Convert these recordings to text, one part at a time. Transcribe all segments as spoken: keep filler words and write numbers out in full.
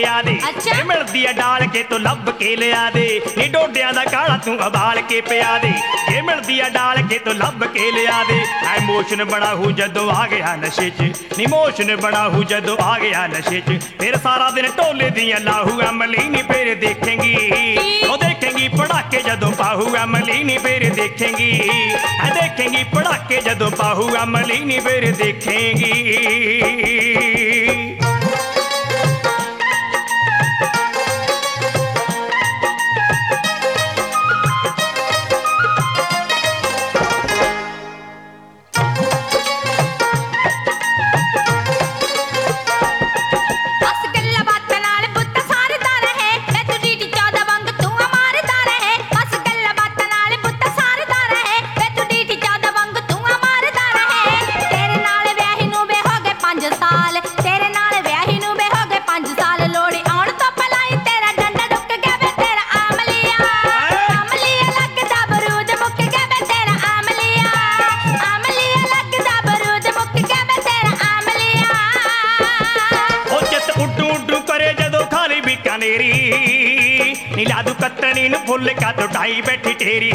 पिया दे। अच्छा। मिलदी है डाल के तो लभ के लिया दे, नी डोडियां दा काला तू उबाल के पिया दे। ये मिलदी है डाल के तो लभ के लिया दे। इमोशन बड़ा हूँ जदों आ गया नशे च, इमोशन बड़ा हूँ जदों आ गया नशे च। फिर सारा दिन ढोले दियां लाहू अमली नी फिर देखेंगी, ओ देखेंगी पड़ाके जदों पाहू अमली नी फिर देखेंगी, है देखेंगी पड़ाके जदों पाहू अमली नी फिर देखेंगी। नीलादू कतनी नु फुल का तो ढाई बैठी टेरी,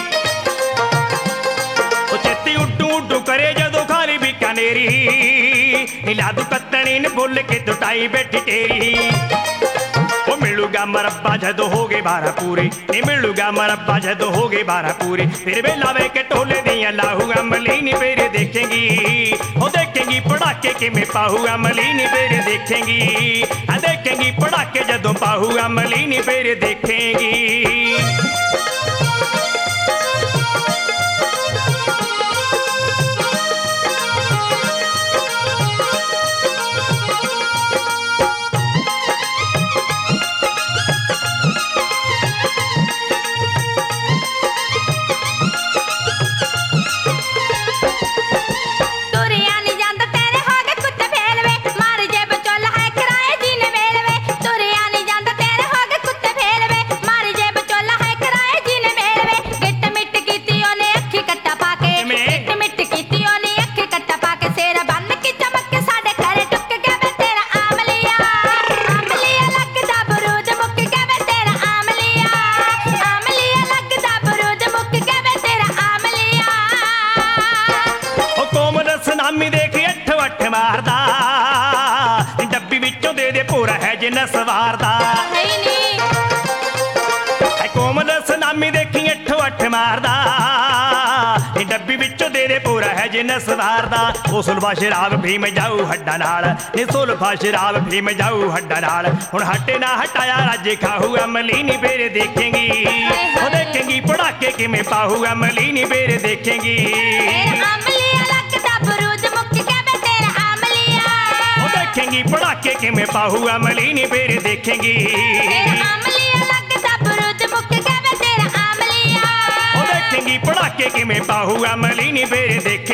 चेती उड्डू उड्डू करे जदों खाली बीकानेरी। नीलादू कतनी नु फुल के तो ढाई बैठी टेरी। ओ मिलूगा मरब्बा जदों हो गए बारह पूरे, नी मिलूगा मरब्बा जदों हो गए बारह पूरे। फिर वेला वे के टोले दियां लाहू अमली नी फिर देखेंगी, ओ देखेंगी पड़ाके किमें पाहू अमली नी फिर देखेंगी, आ देखेंगी पड़ाके जदों पाहू अमली नी फिर देखेंगी। मारदा डब्बी विचों दे दे पूरा है जिन्ना सवारदा, कोमल सुनामी देखी अठो अठ मारदा, डब्बी विचों दे दे पूरा है जिन्ना सवारदा। ओ सुलफा शराब भी मैं जाऊ हड्डा नाल, नी सुलफा शराब भी मैं जाऊ हड्डा नाल। हुण हटे ना हटाया राजे खाहू अमली नी फिर देखेंगी, ओ देखेंगी पड़ाके किमें पाहू अमली नी फिर देखेंगी। देखेंगी पड़ाके किमें पाहू अमली नी फिर देखेंगी, ओ देखेंगी पड़ाके किमें पाहू अमली नी फिर देखेंगी।